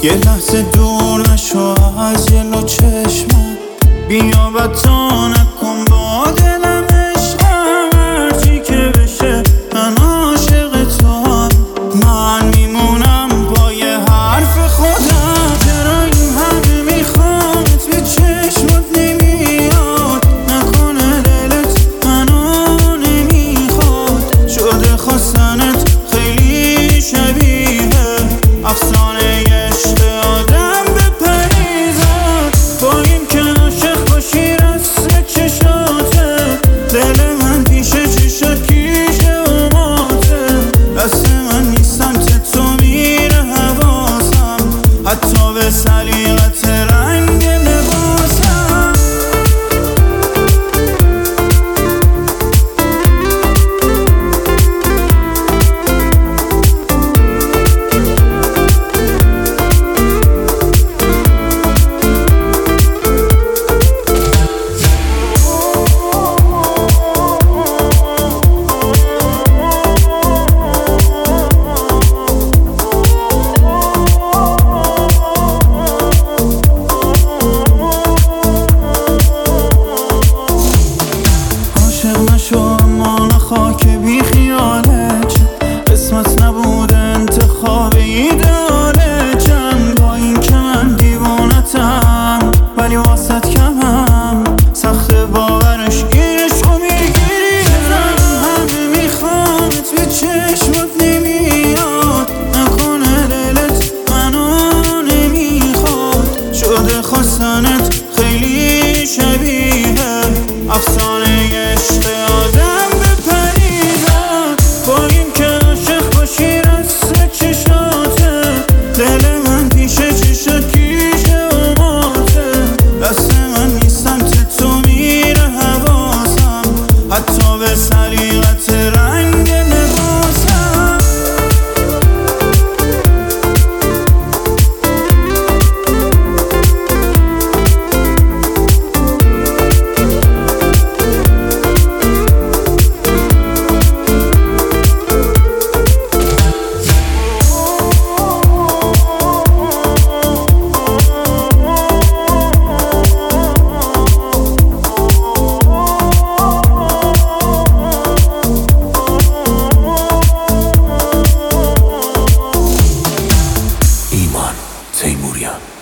یه لحظه دور نشو از جلو چشمم، بیا بتا نکن با دلم عشقم. هرچی که بشه من عاشق توام، من میمونم با یه حرف خودم. چرا این همه میخوامت به چشمت نمیاد، نکنه دلت منو نمیخواد. شده خواستنت خیلی شبیه افسانه عشق آدم به پریزاد. با این که عاشق باشی رسم چشاته، دل من پیش چشات کیشه و ماته. دست من نیستم که تو میره حواسم، حتی به سلیقت رنگ لباسم. خاک بی خیالت، قسمت نبود انتخاب ایدالتم. با این که من دیوانتم ولی واسط کمم، سخت باورش گیرش رو میگیری. چرا همه میخوامت به چشمت نمیاد، نکنه دلت منو نمیخواد. شده خواستنت خیلی شبیه افسانه عشق آدم. با این که عاشق باشی رسم چشاته، دل من پیش چشات کیشه و ماته. دست من نیستم که تو میره حواسم، حتی به سلیقت رنگ لباسم. تیموریان